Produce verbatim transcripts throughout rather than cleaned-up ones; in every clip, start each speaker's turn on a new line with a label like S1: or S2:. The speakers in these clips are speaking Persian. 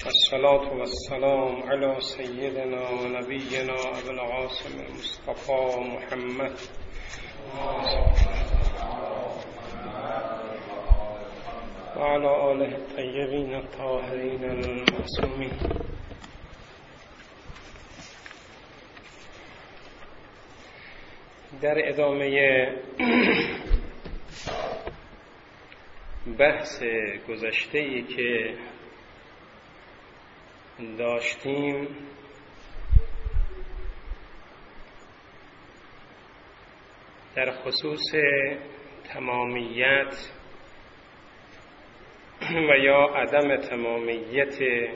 S1: الصلاة والسلام على سيدنا ونبينا أبي العاصم المصطفى محمد وعلى آله الطيبين الطاهرين المعصومين. در ادامه بحث گذشته‌ای که داشتیم در خصوص تمامیت و یا عدم تمامیت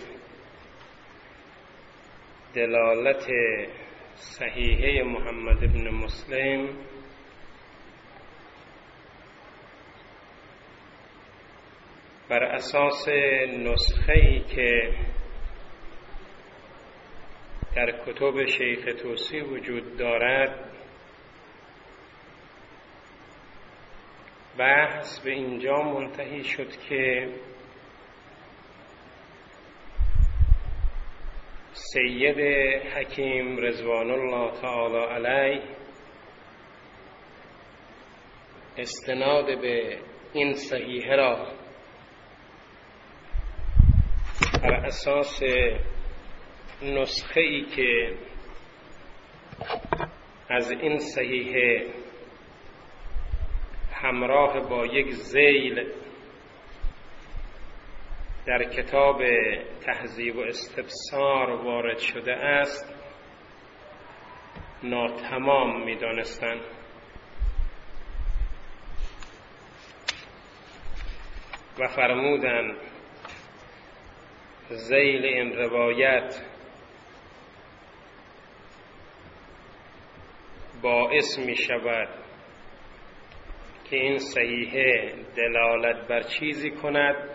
S1: دلالت صحیحه محمد بن مسلم بر اساس نسخه‌ای که در کتب شیخ طوسی وجود دارد، بحث به اینجا منتهی شد که سید حکیم رضوان الله تعالی علیه استناد به این صحیحه را بر اساس نسخه ای که از این صحیحه همراه با یک ذیل در کتاب تهذیب و استبصار وارد شده است ناتمام می دانستند و فرمودند ذیل این روایت باعث می شود که این صحیحه دلالت بر چیزی کند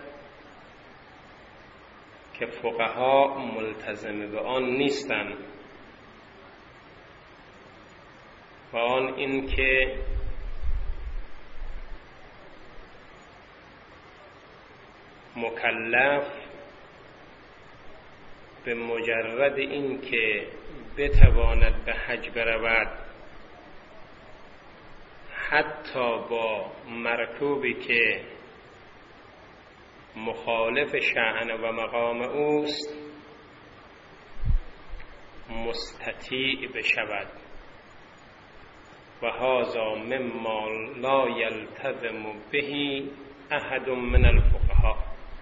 S1: که فقها ملتزم به آن نیستند و آن این که مکلف به مجرد این که بتواند به حج برود حتی با مرکوبی که مخالف شأن و مقام اوست مستطیع بشود و هذا مما لا یلتزم به احد من الفقهاء.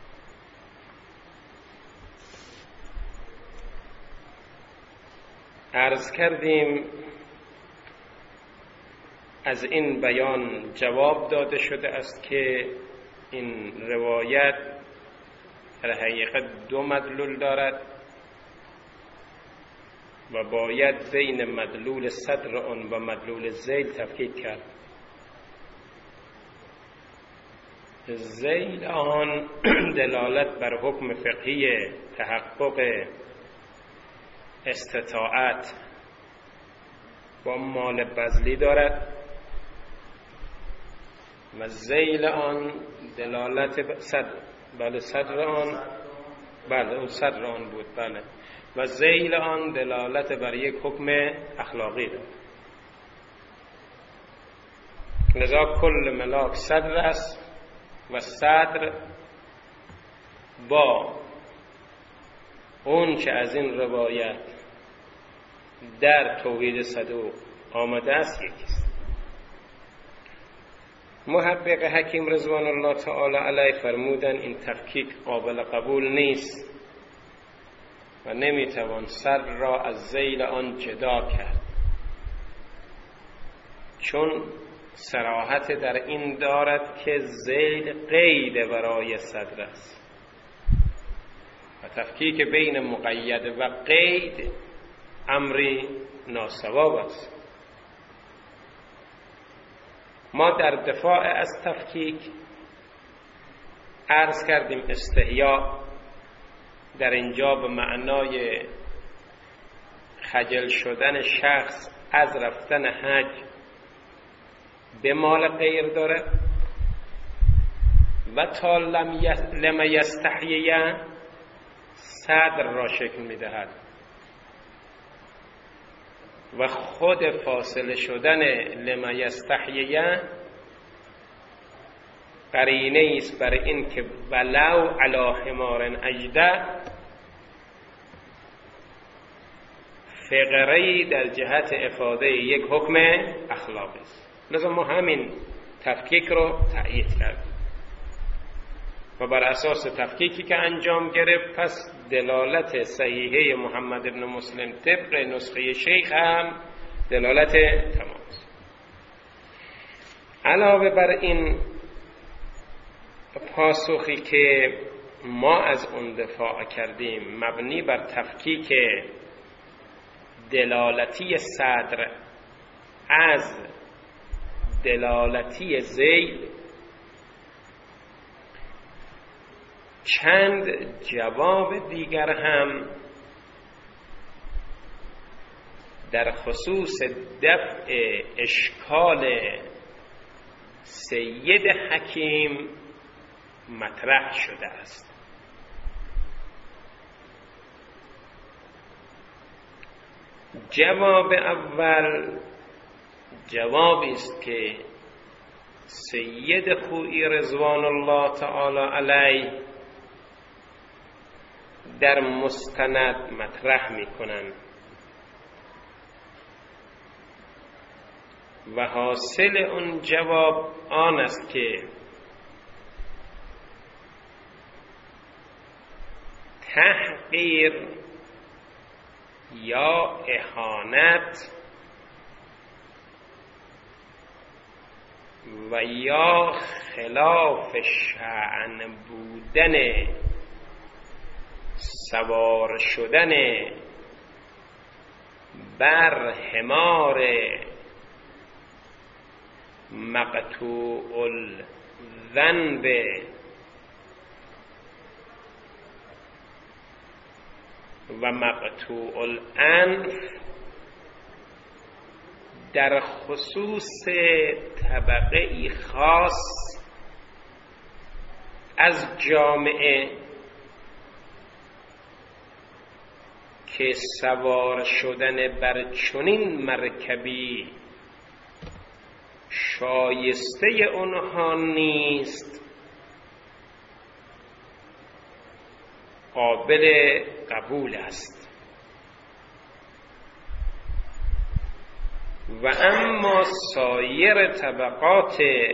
S1: عرض کردیم از این بیان جواب داده شده است که این روایت در حقیقت دو مدلول دارد و باید بین مدلول صدر آن و مدلول ذیل تفکیک کرد. ذیل آن دلالت بر حکم فقهی تحقق استطاعت با مال بذلی دارد و ذیل آن دلالت صدر بله صدر آن بله اون صدر آن بود بله و ذیل آن دلالت بر یک حکم اخلاقی دارد. لذا کل ملاک صدر است و صدر با اون که از این روایت در توحید صدوق آمده است یکیست. محقق حکیم رضوان الله تعالی علیه فرمودن این تفکیک قابل قبول نیست و نمیتوان صدر را از ذیل آن جدا کرد، چون صراحت در این دارد که ذیل قید برای صدر است و تفکیک بین مقید و قید امری ناسواب است. ما در دفاع از تفکیک عرض کردیم استحیا در اینجا به معنای خجل شدن شخص از رفتن حج به مال غیر داره و تا لم یستحیی صدر را شکل می‌دهد و خود فاصله شدن لما یستحییه قرینه است بر این که ولو علی حمار اجده فقره‌ای در جهت افاده یک حکم اخلاقی است. لذا ما همین تفکیک رو تأیید کردیم و بر اساس تفکیکی که انجام گرفت پس دلالت صحیحه محمد ابن مسلم طبق نسخه شیخ هم دلالت تمام است. علاوه بر این پاسخی که ما از اون دفاع کردیم مبنی بر تفکیک دلالتی صدر از دلالتی ذیل، چند جواب دیگر هم در خصوص دفع اشکال سید حکیم مطرح شده است. جواب اول جوابی است که سید خویی رضوان الله تعالی علیه در مستند مطرح می کنند و حاصل اون جواب آن است که تحقیر یا اهانت و یا خلاف شأن بودن سوار شدن بر حمار مقطوع الذنب و مقطوع الانف در خصوص طبقه خاص از جامعه که سوار شدن بر چنین مرکبی شایسته اونها نیست، قابل قبول است. و اما سایر طبقات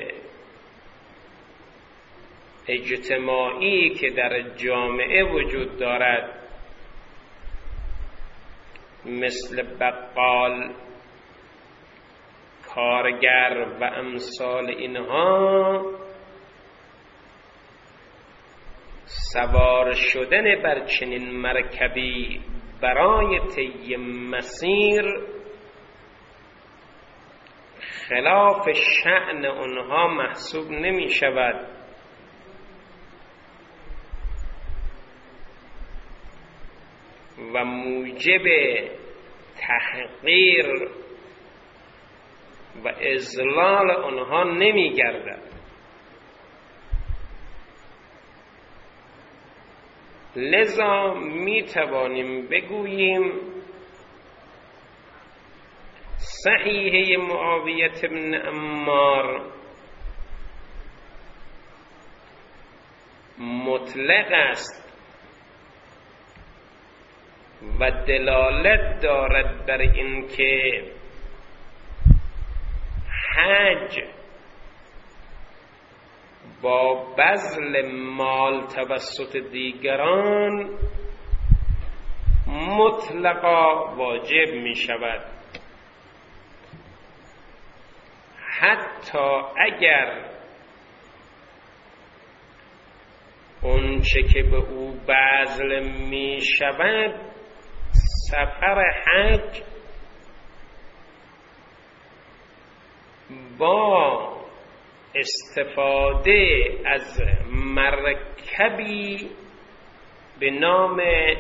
S1: اجتماعی که در جامعه وجود دارد مثل بقال، کارگر و امثال اینها، سوار شدن بر چنین مرکبی برای طی مسیر خلاف شأن آنها محسوب نمی شود و موجب تحقیر و اذلال آنها نمی گردد. لذا می توانیم بگوییم صحیحه معاویه بن عمار مطلق است و دلالت دارد بر این که حج با بذل مال توسط دیگران مطلقا واجب می شود، حتی اگر اونچه که به او بذل می شود سفر حج با استفاده از مرکبی به نام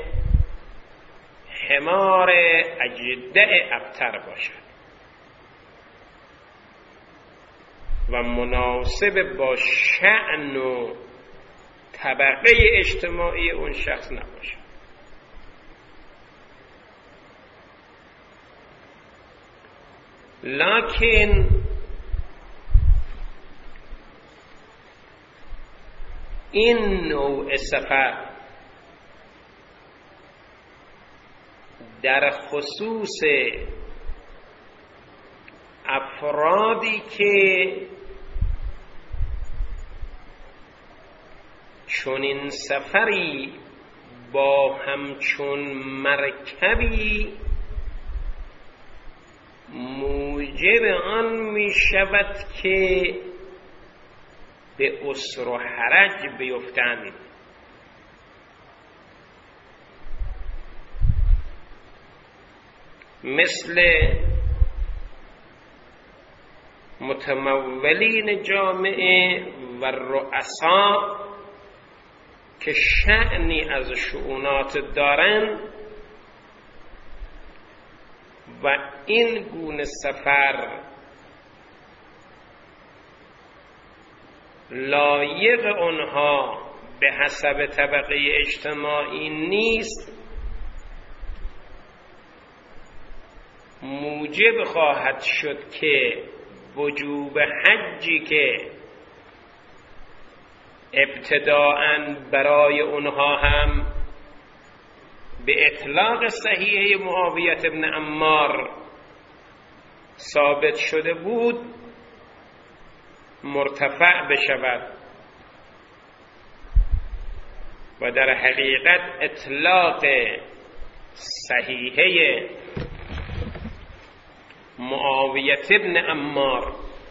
S1: حمار اجده ابتر باشد و مناسب با شأن و طبقه اجتماعی اون شخص نباشد. لکن این نوع سفر در خصوص افرادی که چنین سفری با همچون مرکبی موجب آن می شود که به عسر و حرج بیفتند. مثل متمولین جامعه و رؤسا که شأنی از شؤونات دارن و این گونه سفر لایق آنها به حسب طبقه اجتماعی نیست، موجب خواهد شد که وجوب حجی که ابتداءً برای اونها هم به اطلاق صحیحه معاویه ابن عمار ثابت شده بود مرتفع بشود و در حقیقت اطلاق صحیحه معاویه ابن عمار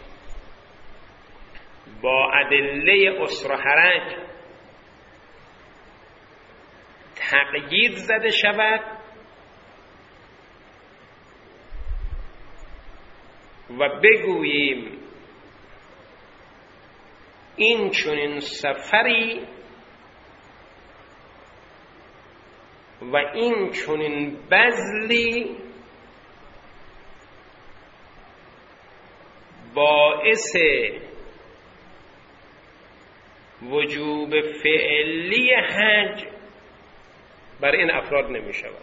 S1: با ادله عسر و حرج تقیید زده شود و بگوییم این چنین سفری و این چنین بذلی باعث وجوب فعلی حج بر این افراد نمی شود.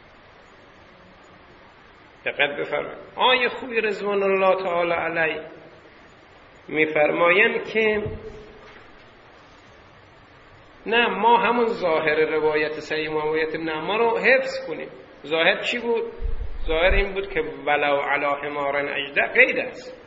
S1: دقت بفرمایید. آیه خوبی رضوان الله تعالی علیه می فرمایند که نه، ما همون ظاهر روایت صحیح معاویه ابن عمار رو حفظ کنیم. ظاهر چی بود؟ ظاهر این بود که ولو علی حمار اجدع قید است.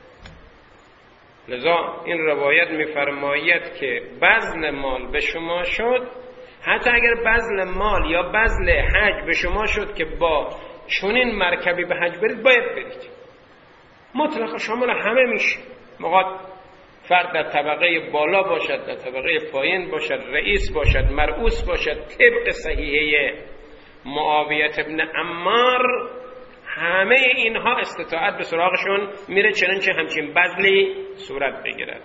S1: لذا این روایت می‌فرماید که بذل مال به شما شد، حتی اگر بذل مال یا بذل حج به شما شد که با چنین مرکبی به حج برید، باید برید. مطلق شامل همه میشه. موقع فرد در طبقه بالا باشد، در طبقه پایین باشد، رئیس باشد، مرؤوس باشد، طبق صحیحه معاویه ابن عمار همه اینها استطاعت به سراغشون میره چنانچه همچین بذلی صورت بگیرد.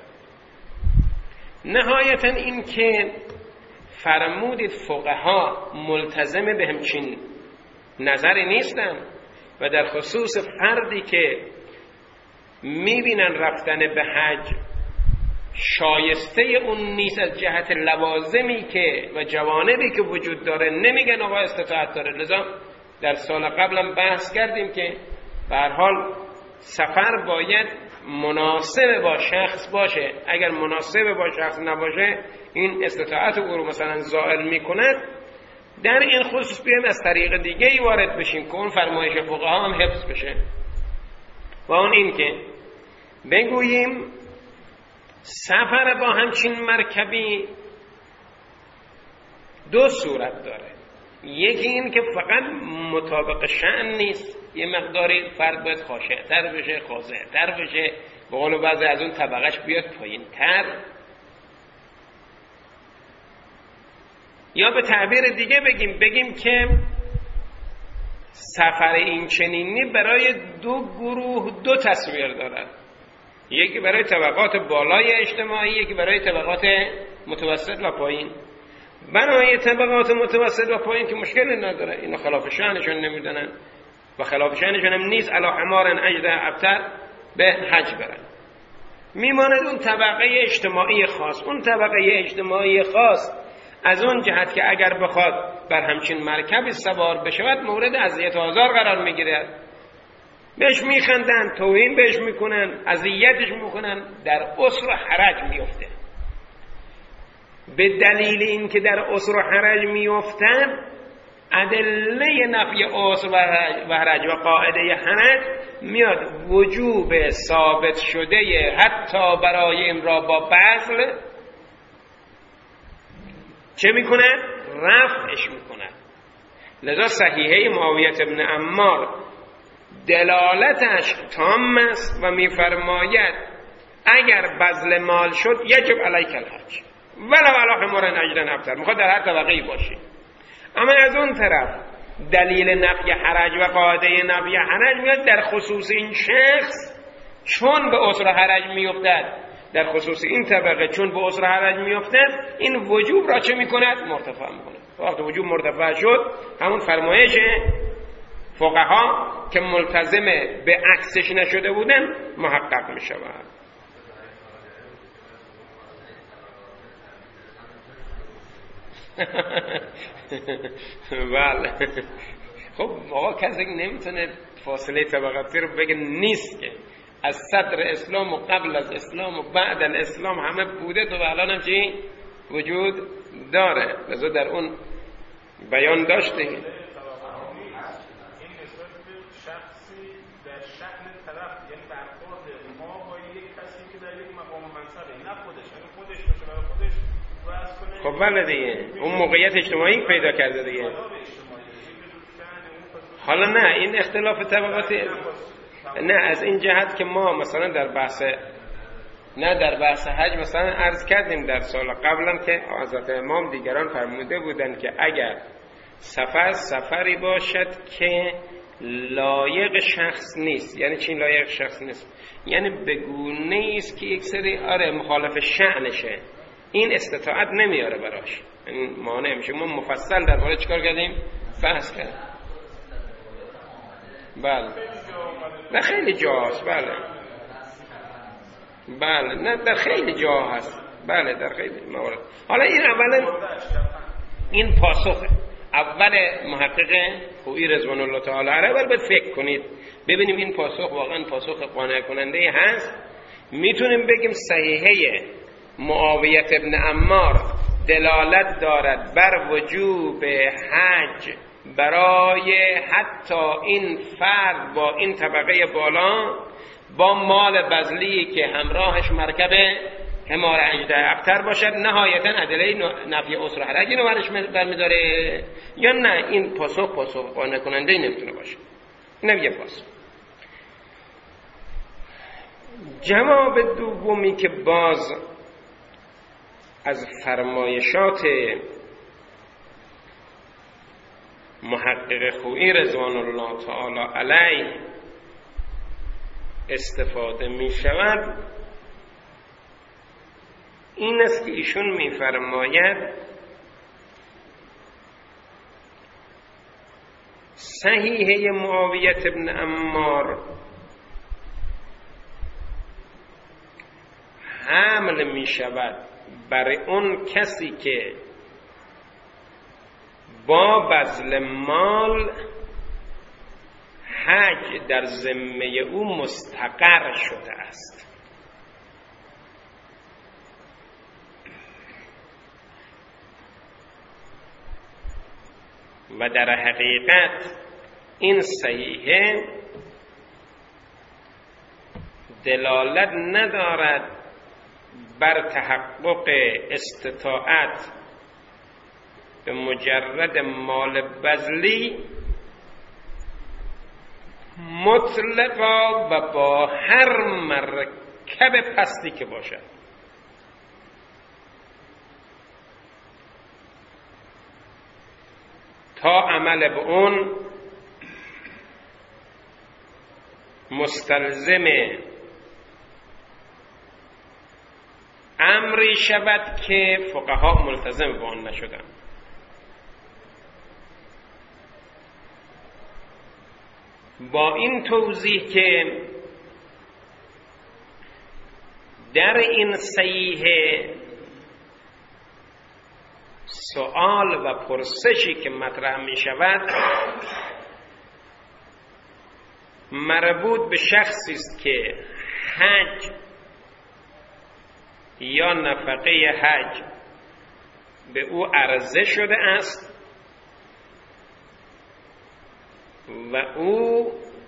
S1: نهایتا این که فرمودید فقها ملتزم به همچین نظری نیستن و در خصوص فردی که میبینن رفتن به حج شایسته اون نیست از جهت لوازمی که و جوانبی که وجود داره، نمیگن آقا استطاعت داره. لذا در سال قبلم بحث کردیم که به هر حال سفر باید مناسب با شخص باشه. اگر مناسب با شخص نباشه این استطاعت او رو مثلا زائل میکند. در این خصوص بیایم از طریق دیگه ای وارد بشیم که اون فرمایش فقها هم حفظ بشه و اون این که بگوییم سفر با همچین مرکبی دو صورت داره. یکی این که فقط مطابق شأن نیست، یه مقداری فرد باید خاشع‌تر بشه، خاضع‌تر بشه، به قول بعضی از اون طبقش بیاد پایین‌تر، یا به تعبیر دیگه بگیم بگیم که سفر این چنینی برای دو گروه دو تصویر دارد. یکی برای طبقات بالای اجتماعی، یکی برای طبقات متوسط و پایین. برای طبقات متوسط و پایین که مشکلی نداره، اینا خلاف شأنشون نمیدونن و خلاف شأنشون هم نیست، علی حمار اجدع ابتر به حج برن. میماند اون طبقه اجتماعی خاص. اون طبقه اجتماعی خاص از اون جهت که اگر بخواد بر همچین مرکبی سوار بشود مورد اذیت و آزار قرار میگیرد بهش میخندن، توهین بهش میکنن، اذیتش میکنن، در عسر و حرج میفته. به دلیل اینکه در عسر و حرج میفتن، ادله نفی عسر و حرج و قاعده حرج میاد وجوب ثابت شده حتی برای امرا با بذل چه میکنن؟ رفعش میکنن. لذا صحیحه معاویه ابن عمار دلالتش تام است و میفرماید اگر بذل مال شد یجب علیک الحج ولو علی حمار اجرا ابتر، میخواد در هر طبقه‌ای باشی. اما از اون طرف دلیل نفی حرج و قاعده نفی حرج میاد در خصوص این شخص چون به عسر حرج میافتد، در خصوص این طبقه چون به عسر حرج میافتد، این وجوب را چه میکند؟ مرتفع میکند. وقتی وجوب مرتفع شد، همون فرمایش فقها که ملتزم به عکسش نشده بودن محقق میشود. بله. خب آقا کسی نمیتونه فاصله طبقاتی رو بگه نیست که از صدر اسلام و قبل از اسلام و بعد الاسلام همه بوده تو و الان هم چی وجود داره. لذا در اون بیان داشته خب بله دیگه اون موقعیت اجتماعی پیدا کرده دیگه. حالا نه این اختلاف طبقاتی نه از این جهت که ما مثلا در بحث نه در بحث حج مثلا عرض کردیم در سال قبلا که حضرت امام دیگران فرموده بودن که اگر سفر سفری باشد که لایق شخص نیست، یعنی چی لایق شخص نیست؟ یعنی بگونه است که یک سری آره مخالف شأنشه، این استطاعت نمیاره براش، این مانع میشه. ما مفصل در مورد چیکار کردیم؟ بحث کردیم. بله نه خیلی جا هست. بله بله نه در خیلی جا هست. بله در خیلی موارد. حالا این اولا این پاسخه اول محقق خویی رضوان الله تعالی علیه. ولی باید فکر کنید ببینیم این پاسخ واقعا پاسخ قانع کننده هست. میتونیم بگیم صحیحه معاویه ابن عمار دلالت دارد بر وجوب حج برای حتی این فرد با این طبقه بالا با مال بذلی که همراهش مرکب حمار اجده ابتر باشد، نهایتا ادله نفی عسر حرج اینو برش برمیداره یا نه این پاسخ پاسخ قانع کننده نمیتونه باشه. اینم یه پاسخ. جواب دومی که باز از فرمایشات محقق خویی رضوان الله تعالی علیه استفاده می شود این است که ایشون می فرماید صحیحه معاویه ابن عمار حمل می شود برای اون کسی که با بذل مال حج در ذمه او مستقر شده است. و در حقیقت این صحیحه دلالت ندارد بر تحقق استطاعت به مجرد مال بذلی مطلقا و با هر مرکب پستی که باشد. تا عمل به اون مستلزم امری شود که فقها ملتزم به آن نشدند. با این توضیح که در این صحیحه سوال و پرسشی که مطرح می شود مربوط به شخصی است که حج یا نفقه حج به او عرضه شده است و او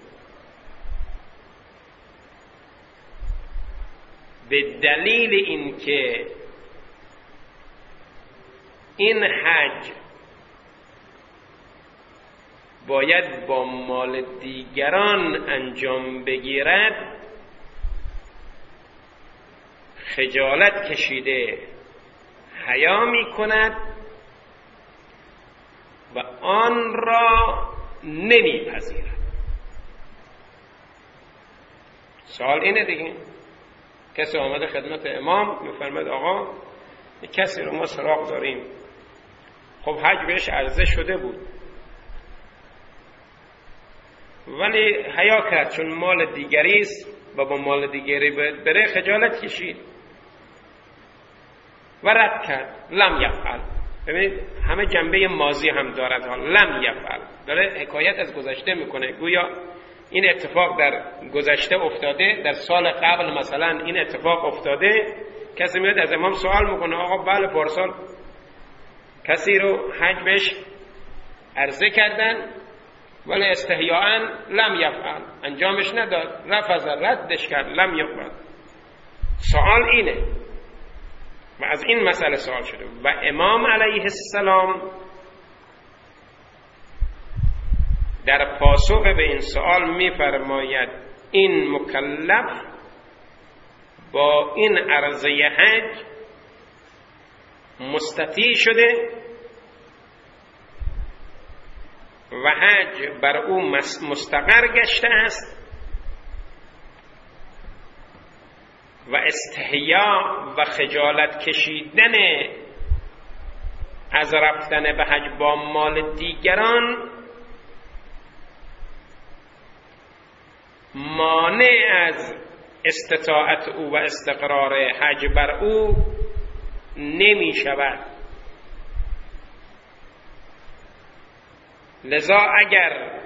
S1: به دلیل اینکه این حج باید با مال دیگران انجام بگیرد خجالت کشیده حیا می کند و آن را نمی پذیرد. سوال اینه دیگه، کسی آمده خدمت امام میفرماید آقا یک کسی رو ما سراغ داریم، خب حج بهش عرضه شده بود ولی حیا کرد چون مال دیگری است و با مال دیگری بره خجالت کشید و رد کرد. لم یفعل. ببینید همه جنبه ماضی هم دارد ها. لم یفعل داره حکایت از گذشته میکنه، گویا این اتفاق در گذشته افتاده، در سال قبل مثلا این اتفاق افتاده. کسی میاد از امام سوال میکنه آقا بله پارسال کسی رو حج بهش عرضه کردن ولی استحیاءً لم یفعل، انجامش نداد، رفض، ردش کرد، لم یقبل. سوال اینه و از این مسئله سوال شده و امام علیه السلام در پاسخ به این سوال میفرماید این مکلف با این عرضه حج مستطیع شده و حج بر او مستقر گشته است و استحیا و خجالت کشیدن از رفتن به حج با مال دیگران مانع از استطاعت او و استقرار حج بر او نمی شود. لذا اگر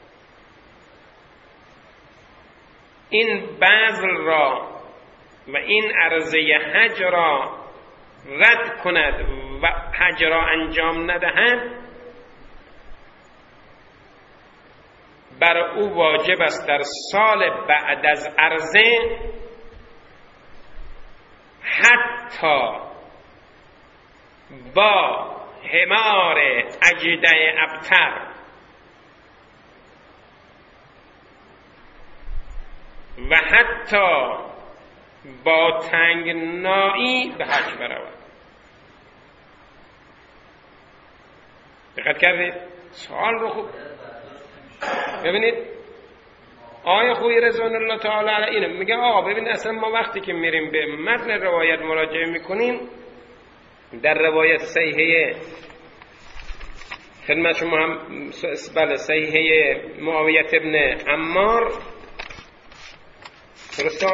S1: این بذل را و این عرضه حج را رد کند و حج را انجام ندهد بر او واجب است در سال بعد از عرضه حتی با حمار اجده ابتر و حتی با تنگنایی به حج برود. دقت کردید؟ سوال رو خوب ببینید. آیه خوی رضوان الله تعالی علیه اینه میگه آقا ببین اصلا ما وقتی که میریم به متن روایت مراجعه میکنیم در روایت صحیحه خدمت شما هم بله صحیحه معاویه ابن عمار درسته؟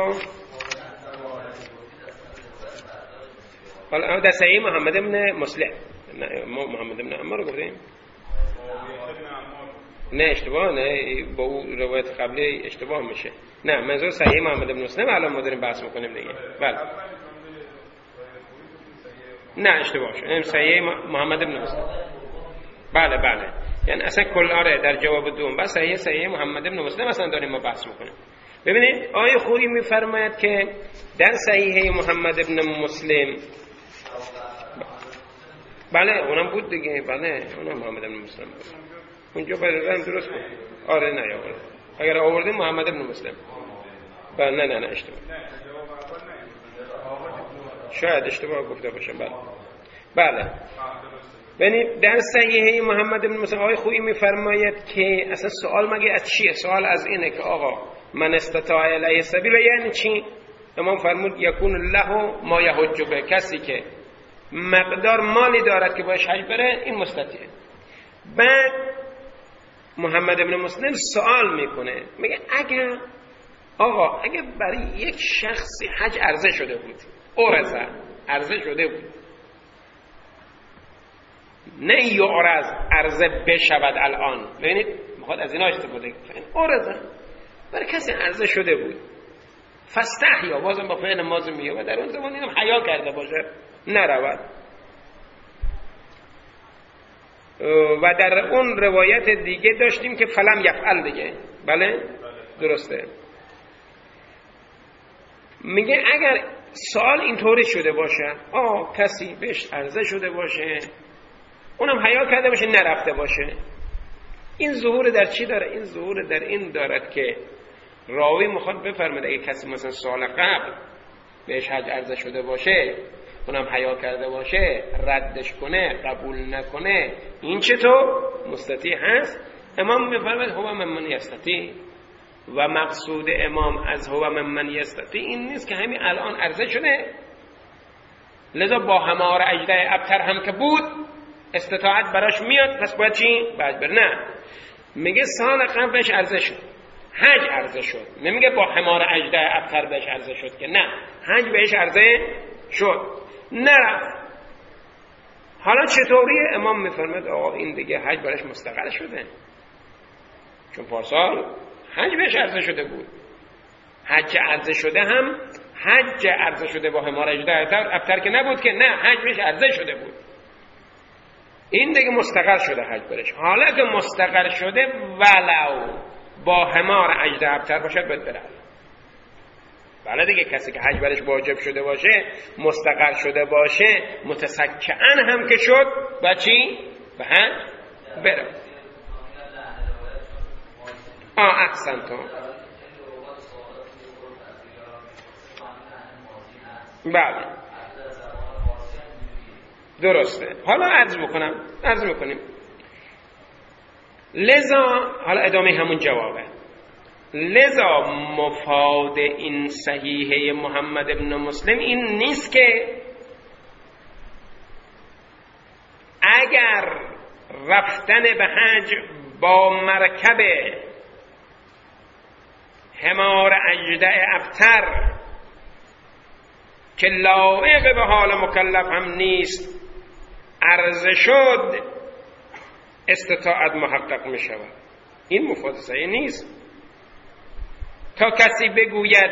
S1: حالا در صحیح محمد ابن مسلم ما محمد ابن عمار رو گفتیم نه اشتباه، نه با اون روایت قبلی اشتباه میشه. نه منظور صحیح محمد ابن مسلم الان ما داریم بحث میکنیم دیگه. بله نه اشتباه شد، این صحیح محمد ابن مسلم. بله بله یعنی اصلا کل آره در جواب دوم بس صحیح صحیح محمد ابن مسلم اصلا داریم ما بحث میکنیم. ببینید آیه خویی میفرماید که در صحیح محمد ابن مسلم بله اونم بود دیگه، بله اونم محمد ابن مسلم بود اونجا برام درست بود. آره نه یا آره. اگر آوردیم محمد ابن مسلم بله نه نه نه اشتباه شاید اشتباه گفته باشم. بله بله ببینید در صحیح محمد ابن مسلم آقای خویی میفرماید که اصلا سوال مگه از چیه؟ سوال از اینه که آقا من استطاع الیه السبیل یعنی چی؟ امام فرمود یکون له ما یحج به، کسی که مقدار مالی دارد که باش حج بره این مستطیعه. بعد محمد ابن مسلم سوال میکنه میگه اگر آقا اگر برای یک شخصی حج عرضه شده بود عرضه عرضه شده بود نه یعرض عرضه بشود الان، ببینید میخواد از اینا استفاده کنه عرضه برای کسی عرضه شده بود. فاستحیا، بازم با فعل ماضی میاد و در اون زمان اینم حیا کرده باشه نرود. و در اون روایت دیگه داشتیم که فلم یفعل دیگه. بله درسته. میگه اگر سوال اینطوری شده باشه، آه کسی بهش عرضه شده باشه اونم حیا کرده باشه نرفته باشه، این ظهور در چی داره؟ این ظهور در این دارد که راوی میخواد بفرماید اگه کسی مثلا سال قبل بهش حج عرضه شده باشه اونم حیا کرده باشه ردش کنه قبول نکنه، این چطور مستطیع هست؟ امام میفرماید هو ممن یستطیع. و مقصود امام از هو ممن یستطیع این نیست که همین الان عرضه شده لذا با همار اجده ابتر هم که بود استطاعت براش میاد پس باید چی؟ باید بر نه. میگه سال قبل بهش عرضه شد، حج عرضه شد، نمیگه با حمار اجده ابتر بهش عرضه شد که نه، حج بهش عرضه شد نرفت. حالا چطوریه؟ امام میفرماید آقا این دیگه حج براش مستقر شده، چون پارسال حج بهش عرضه شده بود. حج عرضه شده هم حج عرضه شده با حمار اجده ابتر که نبود که نه، حج بهش عرضه شده بود، این دیگه مستقر شده حج برش. حالا که مستقر شده ولو با حمار اجده ابتر باشد باید بره. بله دیگه کسی که حج برش واجب شده باشه مستقر شده باشه متسکعن هم که شد با چی؟ به حج بره. آه احسنتون. بله درسته. حالا عرض بکنم عرض میکنیم لذا حالا ادامه همون جوابه. لذا مفاد این صحیحه محمد ابن مسلم این نیست که اگر رفتن به حج با مرکب حمار اجده ابتر که لایق به حال مکلف هم نیست عرضه شد استطاعت محقق می شود. این مفاد صحیح نیست. تا کسی بگوید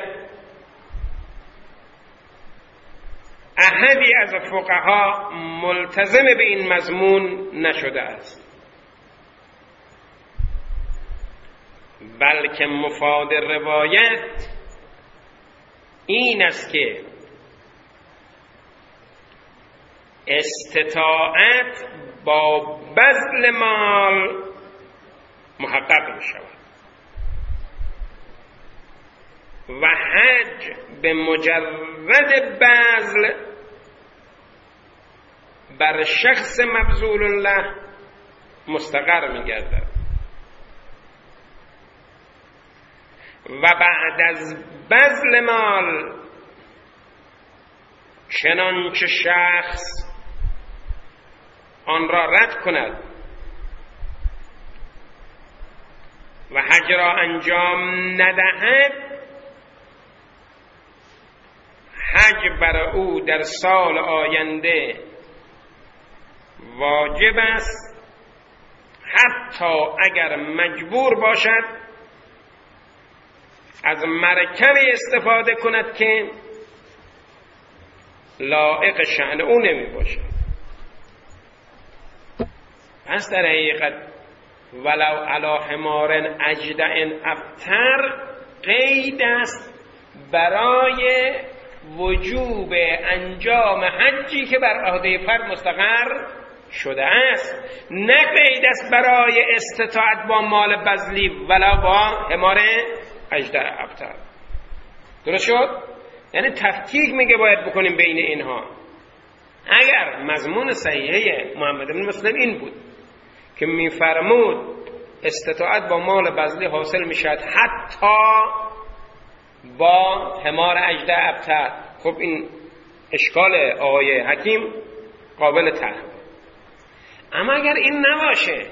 S1: احدی از فقها ملتزم به این مضمون نشده است، بلکه مفاد روایت این است که استطاعت با بذل مال محقق می شود و حج به مجرد بذل بر شخص مبذول الله مستقر می گردد و بعد از بذل مال چنانچه شخص آن را رد کند و حج را انجام ندهد حج بر او در سال آینده واجب است حتی اگر مجبور باشد از مرکبی استفاده کند که لایق شأن او نمی باشد. پس در حقیقت ولو علی حمار اجدع ابتر قید است برای وجوب انجام حجی که بر عهده فرد مستقر شده است، نه قید است برای استطاعت با مال بذلی ولو با حمار اجدع ابتر. درست شد؟ یعنی تفکیک میگه باید بکنیم بین اینها. اگر مضمون صحیحه محمد بن مسلم این بود که میفرمود استطاعت با مال بذلی حاصل میشد حتی با حمار اجدع ابتر، خب این اشکال آقای حکیم قابل تحمل. اما اگر این نباشه،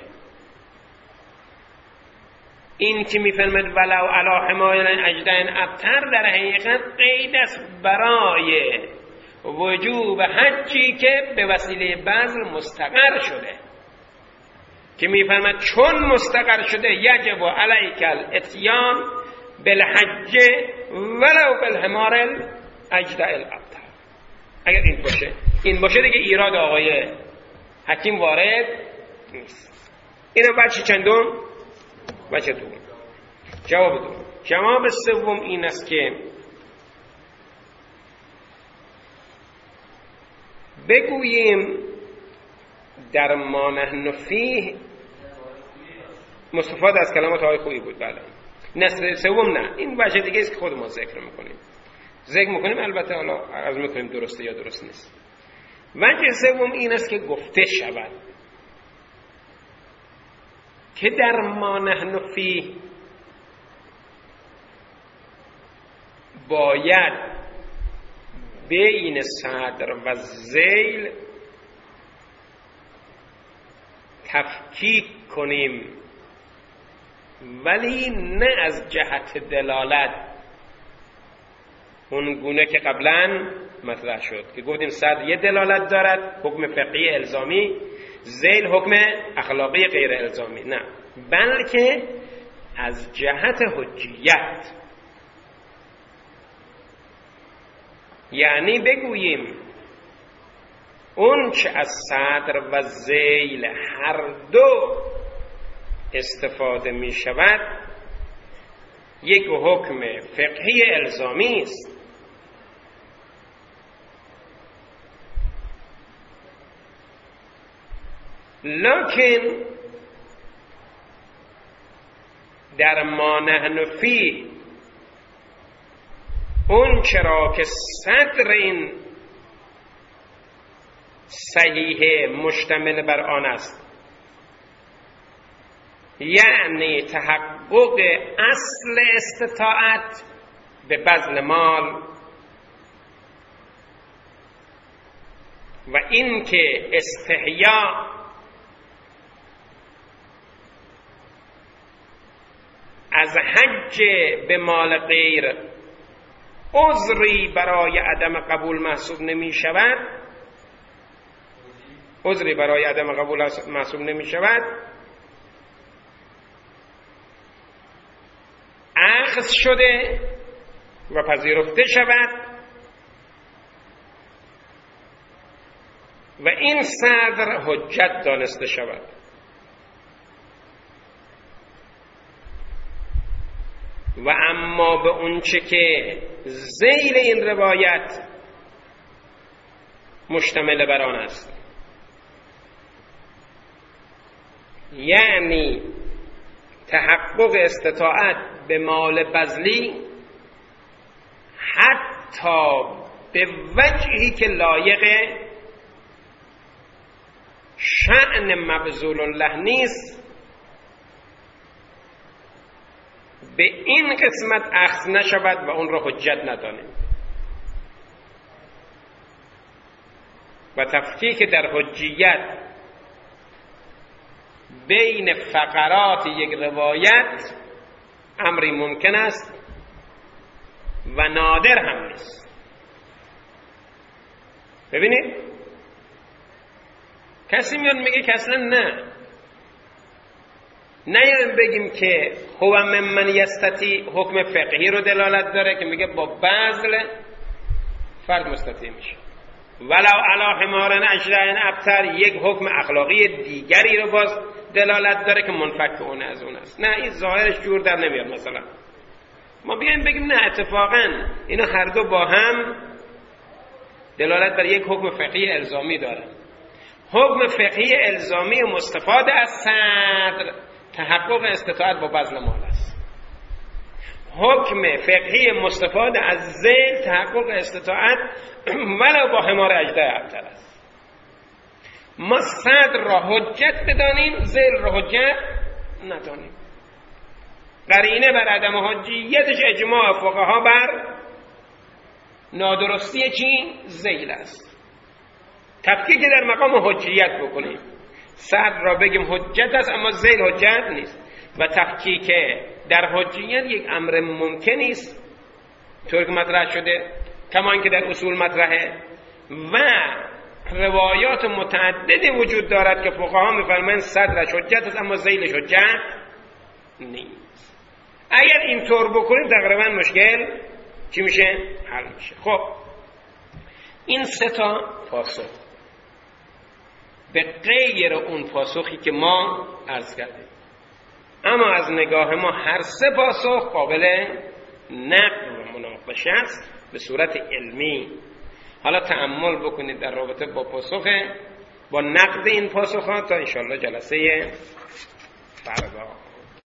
S1: این که میفرمد ولو علی حمار اجدع ابتر در حقیقت قید است برای وجوب حجی که به وسیله بذل مستقر شده، که میفرمد چون مستقر شده یجب علیک الاتیان بالحج ولو بالحمار الاجدع الابتر. اگر این باشه این باشه دیگه ایراد آقای حکیم وارد نیست. اینم بچه چندم؟ بچه دوم. جواب دوم. جواب سوم این است که بگوییم در ما نحن فیه مستفاده از کلمات های خوبی بود. بله. نسل سوم نه، این وجه دیگه است که خود ما ذکر میکنیم ذکر میکنیم البته حالا عرض میکنیم درسته یا درست نیست. وجه سوم این است که گفته شود که در ما نحن فیه باید بین صدر و ذیل تفکیک کنیم، ولی نه از جهت دلالت اون گونه که قبلا مطرح شد که گفتیم صدر یه دلالت دارد، حکم فقهی الزامی، ذیل حکم اخلاقی غیر الزامی. نه، بلکه از جهت حجیت. یعنی بگوییم اون چه از صدر و ذیل هر دو استفاده می شود یک حکم فقهی الزامی است، لکن در ما نحن فیه اون چرا که صدر این صحیح مشتمل بر آن است، یعنی تحقق اصل استطاعت به بذل مال و این که استحیا از حج به مال غیر عذری برای عدم قبول محسوب نمی شود، عذری برای عدم قبول محسوب نمی شود، اخذ شده و پذیرفته شود و این صدر حجت دانسته شود. و اما به اونچه که ذیل این روایت مشتمل بر آن است، یعنی تحقق استطاعت به مال بذلی حتی به وجهی که لایق شأن مبذول الله نیست، به این قسمت اخذ نشود و اون را حجت ندانیم. و تفکیک در حجیت بین فقرات یک روایت امری ممکن است و نادر هم نیست. ببینید کسی میاد میگه که اصلا نه نه بگیم که هو ممن یستطیع حکم فقهی رو دلالت داره که میگه با بذل فرد مستطیع میشه، ولو علی حمار اجدع ابتر یک حکم اخلاقی دیگری رو باز دلالت داره که منفک اون از اون است. نه، این ظاهرش جور در نمیاد. مثلا ما بیایم بگیم نه اتفاقا اینا هر دو با هم دلالت بر یک حکم فقهی الزامی داره. حکم فقهی الزامی مستفاد از صدر تحقق استطاعت با بذل مال است. حکم فقهی مستفاد از ذیل تحقق استطاعت ولو با حمار اجدع ابتر است. ما صدر را حجت بدانیم، ذیل را حجت ندانیم. قرینه بر عدم حجیتش اجماع فقها بر نادرستی چی؟ ذیل است. تفکیک در مقام حجیت بکنیم، صدر را بگیم حجت است اما ذیل حجت نیست، و تفکیک در حجیت یک امر ممکن است طور که مطرح شده، کما اینکه در اصول مطرحه و روایات متعددی وجود دارد که فقها می‌فرمایند صدرش حجت است اما ذیلش حجت نیست. اگر اینطور بکنیم تقریبا مشکل چی میشه؟ حل میشه. خب این سه تا پاسخ به غیر اون پاسخی که ما عرض کردیم، اما از نگاه ما هر سه پاسخ قابل نقد و مناقشه است به صورت علمی. حالا تأمل بکنید در رابطه با پاسخ با نقد این پاسخ ها تا انشاءالله جلسه فردا.